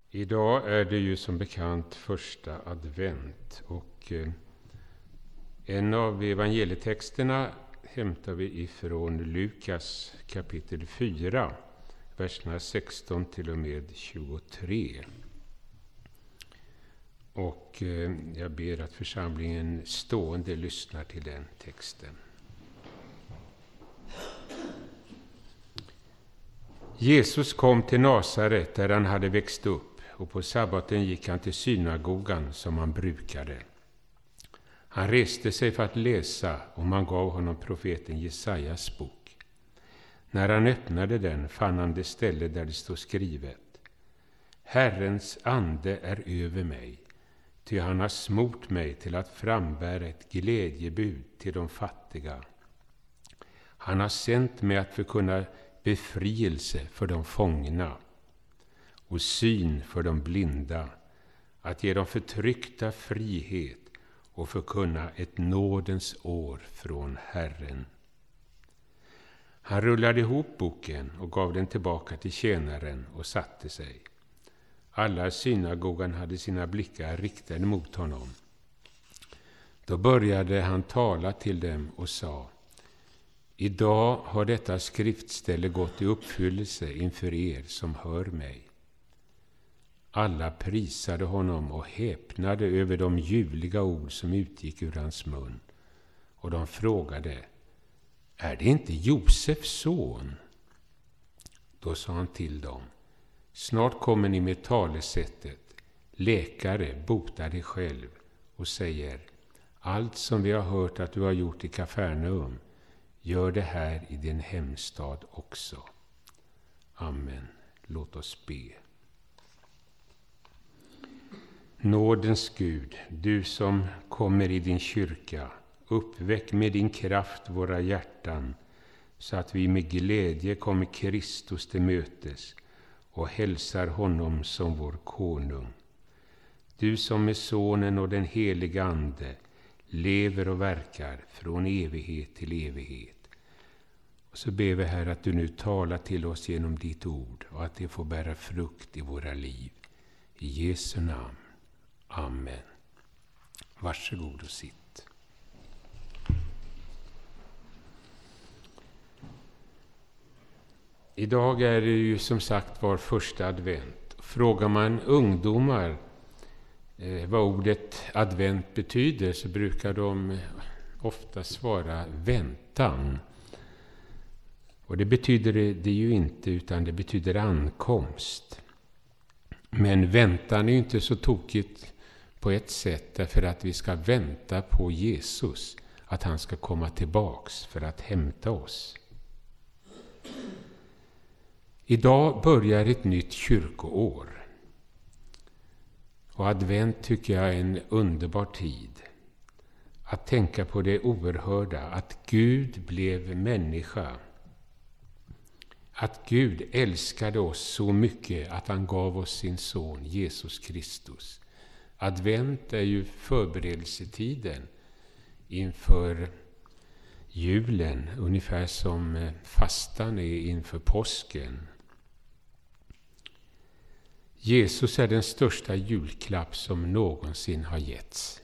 Idag är det ju som bekant första advent och en av evangelietexterna hämtar vi ifrån Lukas kapitel 4, verserna 16 till och med 23. Och jag ber att församlingen stående lyssnar till den texten. Jesus kom till Nasaret där han hade växt upp, och på sabbaten gick han till synagogan som han brukade. Han reste sig för att läsa, och man gav honom profeten Jesajas bok. När han öppnade den fann han det ställe där det stod skrivet: Herrens ande är över mig, ty han har smort mig till att frambära ett glädjebud till de fattiga. Han har sänt mig att förkunna befrielse för de fångna och syn för de blinda, att ge de förtryckta frihet och förkunna ett nådens år från Herren. Han rullade ihop boken och gav den tillbaka till tjänaren och satte sig. Alla i synagogan hade sina blickar riktade mot honom. Då började han tala till dem och sa: Idag har detta skriftställe gått i uppfyllelse inför er som hör mig. Alla prisade honom och häpnade över de ljuvliga ord som utgick ur hans mun. Och de frågade: Är det inte Josefs son? Då sa han till dem: Snart kommer ni med talesättet: Läkare, bota dig själv, och säger: Allt som vi har hört att du har gjort i Kafarnaum, gör det här i din hemstad också. Amen. Låt oss be. Nådens Gud, du som kommer i din kyrka, uppväck med din kraft våra hjärtan, så att vi med glädje kommer Kristus till mötes och hälsar honom som vår konung. Du som med Sonen och den heliga Ande lever och verkar från evighet till evighet. Och så ber vi, Herre, att du nu talar till oss genom ditt ord och att det får bära frukt i våra liv. I Jesu namn. Amen. Varsågod och sitt. Idag är det ju som sagt var första advent. Frågar man ungdomar vad ordet advent betyder, så brukar de ofta svara väntan. Och det betyder det ju inte, utan det betyder ankomst. Men väntan är ju inte så tokigt på ett sätt, därför att vi ska vänta på Jesus, att han ska komma tillbaks för att hämta oss. Idag börjar ett nytt kyrkoår. Och advent tycker jag är en underbar tid. Att tänka på det oerhörda, att Gud blev människa. Att Gud älskade oss så mycket att han gav oss sin son Jesus Kristus. Advent är ju förberedelsetiden inför julen, ungefär som fastan är inför påsken. Jesus är den största julklapp som någonsin har getts.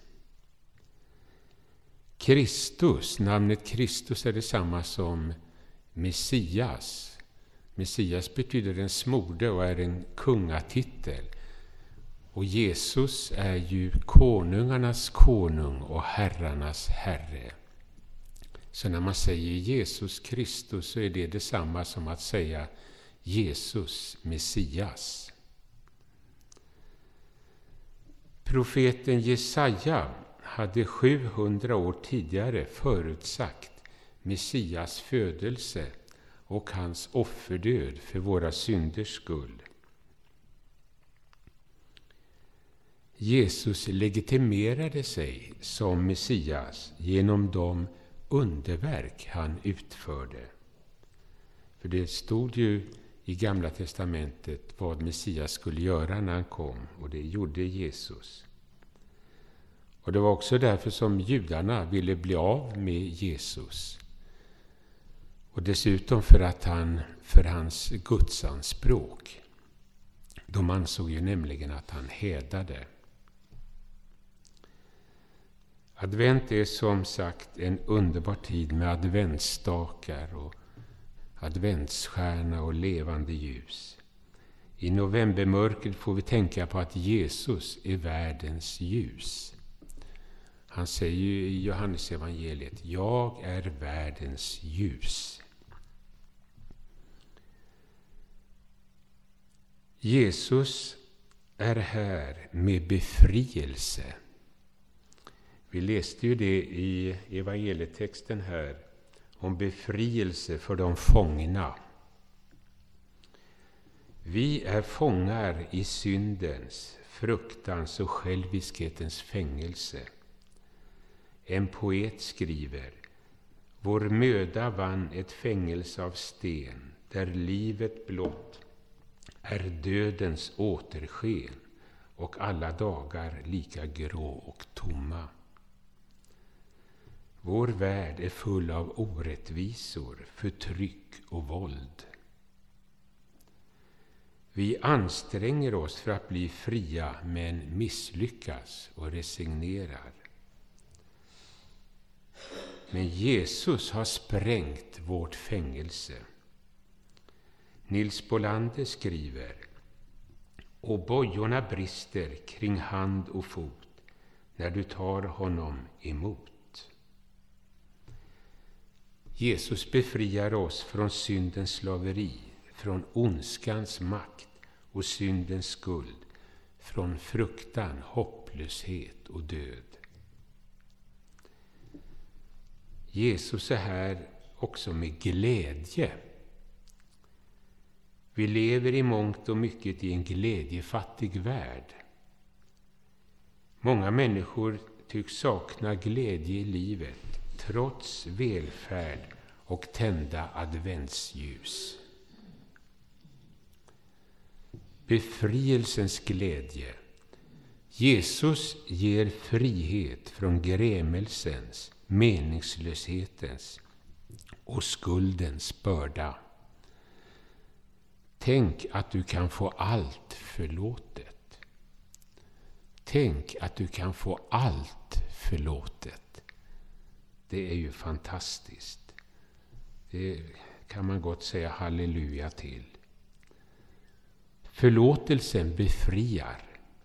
Kristus, namnet Kristus är detsamma som Messias. Messias betyder den smorde och är en kungatitel. Och Jesus är ju konungarnas konung och herrarnas herre. Så när man säger Jesus Kristus så är det detsamma som att säga Jesus Messias. Profeten Jesaja hade 700 år tidigare förutsagt Messias födelse och hans offerdöd för våra synders skull. Jesus legitimerade sig som Messias genom de underverk han utförde. För det stod ju i Gamla testamentet vad Messias skulle göra när han kom, och det gjorde Jesus. Och det var också därför som judarna ville bli av med Jesus. Och dessutom för hans gudsanspråk. De ansåg ju nämligen att han hädade. Advent är som sagt en underbar tid med adventsstakar och adventsstjärna och levande ljus. I novembermörkret får vi tänka på att Jesus är världens ljus. Han säger ju i Johannes evangeliet: jag är världens ljus. Jesus är här med befrielse. Vi läste ju det i evangelietexten här om befrielse för de fångna. Vi är fångar i syndens, fruktans och själviskhetens fängelse. En poet skriver: vår möda vann ett fängelse av sten, där livet blott är dödens återsken och alla dagar lika grå och tomma. Vår värld är full av orättvisor, förtryck och våld. Vi anstränger oss för att bli fria, men misslyckas och resignerar. Men Jesus har sprängt vårt fängelse. Nils Bolander skriver: och bojorna brister kring hand och fot när du tar honom emot. Jesus befriar oss från syndens slaveri, från ondskans makt och syndens skuld, från fruktan, hopplöshet och död. Jesus är här också med glädje. Vi lever i mångt och mycket i en glädjefattig värld. Många människor tycks sakna glädje i livet, trots välfärd och tända adventsljus. Befrielsens glädje. Jesus ger frihet från grämelsens, meningslöshetens och skuldens börda. Tänk att du kan få allt förlåtet. Tänk att du kan få allt förlåtet. Det är ju fantastiskt. Det kan man gott säga halleluja till. Förlåtelsen befriar.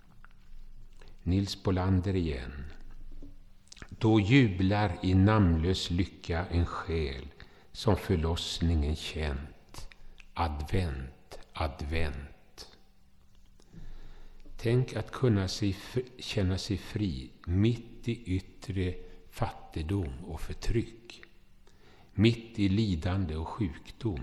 Nils Bolander igen. Då jublar i namnlös lycka en själ som förlossningen känt. Advent, advent. Tänk att kunna känna sig fri mitt i yttre fattigdom och förtryck. Mitt i lidande och sjukdom.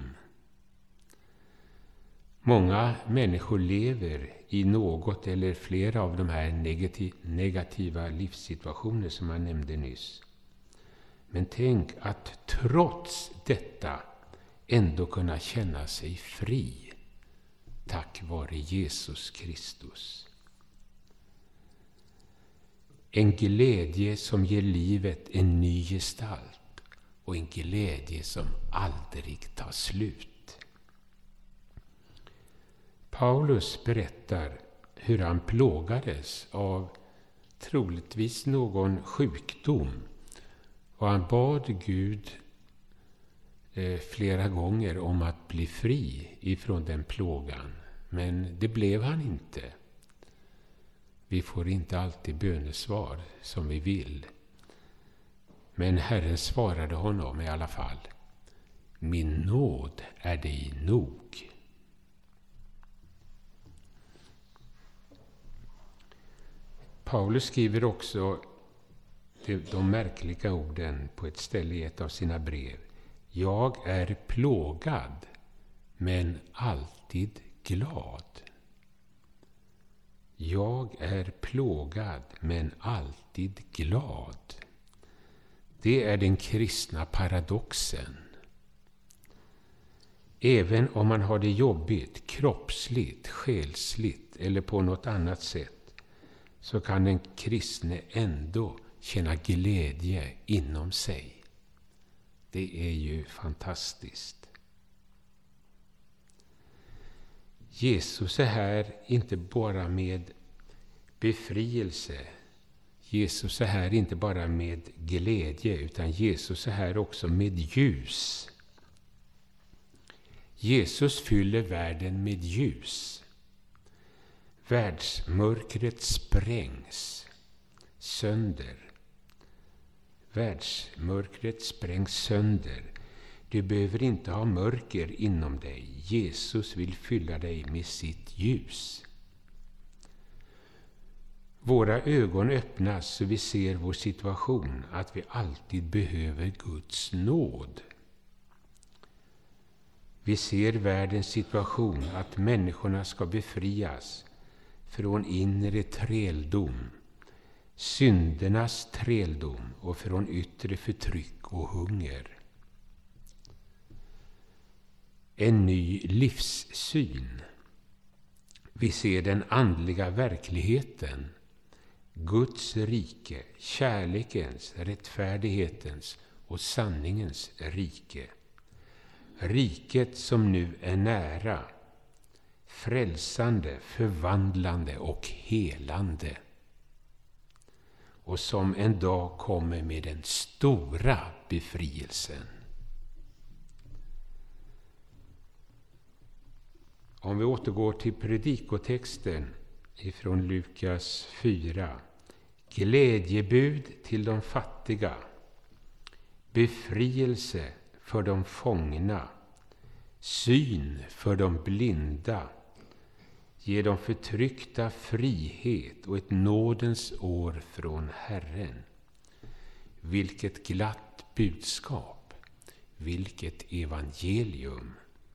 Många människor lever i något eller flera av de här negativa livssituationer som jag nämnde nyss. Men tänk att trots detta ändå kunna känna sig fri tack vare Jesus Kristus. En glädje som ger livet en ny gestalt och en glädje som aldrig tar slut. Paulus berättar hur han plågades av troligtvis någon sjukdom, och han bad Gud flera gånger om att bli fri ifrån den plågan, men det blev han inte. Vi får inte alltid bönesvar som vi vill, men Herren svarade honom i alla fall: min nåd är dig nog. Paulus skriver också de märkliga orden på ett ställe i ett av sina brev. Jag är plågad, men alltid glad. Jag är plågad, men alltid glad. Det är den kristna paradoxen. Även om man har det jobbigt, kroppsligt, själsligt eller på något annat sätt, så kan den kristne ändå känna glädje inom sig. Det är ju fantastiskt. Jesus är här inte bara med befrielse. Jesus är här inte bara med glädje, utan Jesus är här också med ljus. Jesus fyller världen med ljus. Världsmörkret sprängs sönder. Världsmörkret sprängs sönder. Du behöver inte ha mörker inom dig. Jesus vill fylla dig med sitt ljus. Våra ögon öppnas så vi ser vår situation, att vi alltid behöver Guds nåd. Vi ser världens situation, att människorna ska befrias från inre träldom, syndernas träldom och från yttre förtryck och hunger. En ny livssyn. Vi ser den andliga verkligheten, Guds rike, kärlekens, rättfärdighetens och sanningens rike. Riket som nu är nära, frälsande, förvandlande och helande. Och som en dag kommer med den stora befrielsen. Om vi återgår till predikotexten ifrån Lukas 4. Glädjebud till de fattiga. Befrielse för de fångna. Syn för de blinda. Ge de förtryckta frihet och ett nådens år från Herren. Vilket glatt budskap. Vilket evangelium.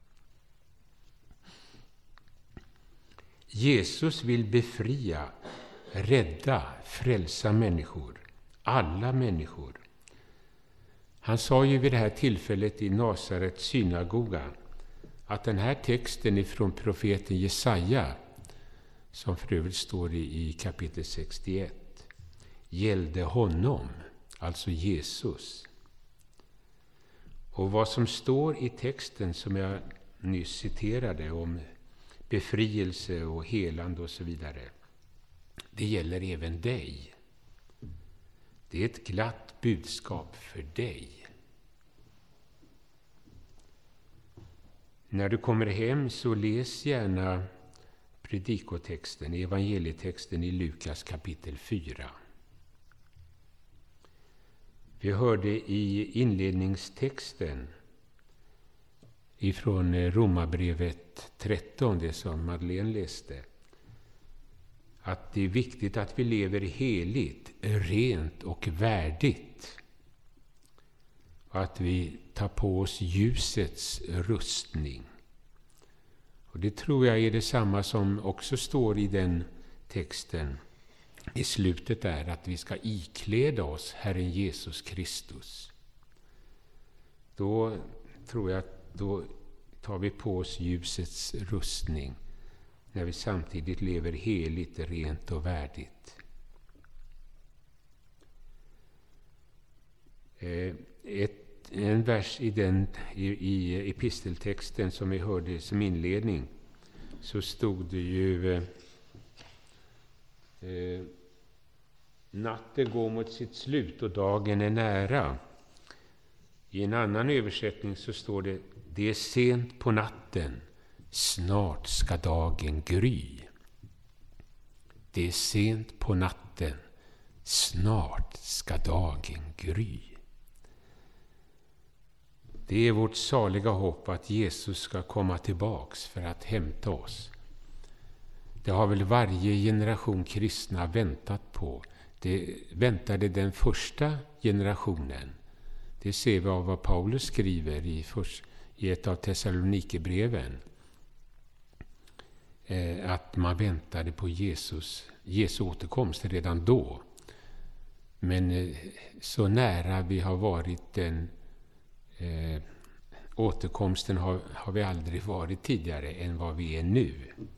Jesus vill befria, rädda, frälsa människor. Alla människor. Han sa ju vid det här tillfället i Nasarets synagoga att den här texten ifrån profeten Jesaja, som för övrigt står i kapitel 61, gällde honom, alltså Jesus. Och vad som står i texten som jag nyss citerade om befrielse och helande och så vidare, det gäller även dig. Det är ett glatt budskap för dig. När du kommer hem så läs gärna predikotexten, evangelietexten i Lukas kapitel 4. Vi hörde i inledningstexten ifrån Romarbrevet 13, det som Madeleine läste, att det är viktigt att vi lever heligt, rent och värdigt. Och att vi tar på oss ljusets rustning. Och det tror jag är detsamma som också står i den texten i slutet där, att vi ska ikläda oss Herren Jesus Kristus. Då tror jag att då tar vi på oss ljusets rustning när vi samtidigt lever heligt, rent och värdigt. En vers i episteltexten som vi hörde som inledning, så stod det ju natten går mot sitt slut och dagen är nära. I en annan översättning så står det: det är sent på natten, snart ska dagen gry. Det är sent på natten, snart ska dagen gry. Det är vårt saliga hopp att Jesus ska komma tillbaks för att hämta oss. Det har väl varje generation kristna väntat på. Det väntade den första generationen. Det ser vi av vad Paulus skriver i ett av Thessalonikerbreven. Att man väntade på Jesu återkomst redan då. Men så nära vi har varit den återkomsten har vi aldrig varit tidigare än vad vi är nu.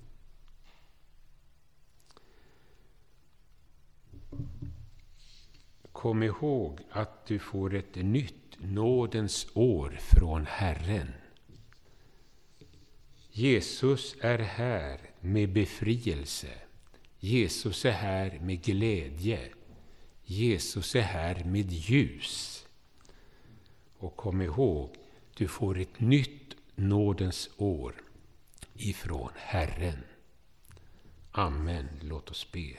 Kom ihåg att du får ett nytt nådens år från Herren. Jesus är här med befrielse. Jesus är här med glädje. Jesus är här med ljus. Och kom ihåg, du får ett nytt nådens år ifrån Herren. Amen. Låt oss be.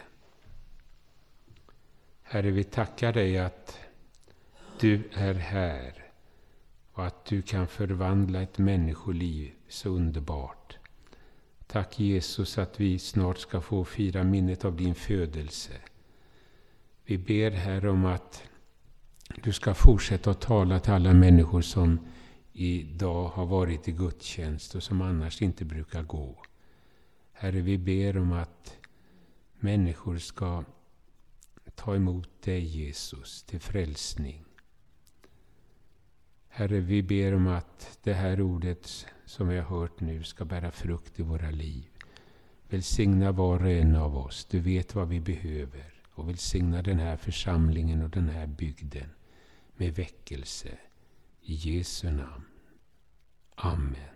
Herre, vi tackar dig att du är här och att du kan förvandla ett människoliv så underbart. Tack Jesus att vi snart ska få fira minnet av din födelse. Vi ber Herre om att du ska fortsätta att tala till alla människor som idag har varit i gudstjänst och som annars inte brukar gå. Herre, vi ber om att människor ska ta emot dig Jesus till frälsning. Herre, vi ber om att det här ordet som vi har hört nu ska bära frukt i våra liv. Välsigna var och en av oss. Du vet vad vi behöver. Och välsigna den här församlingen och den här bygden med väckelse. I Jesu namn. Amen.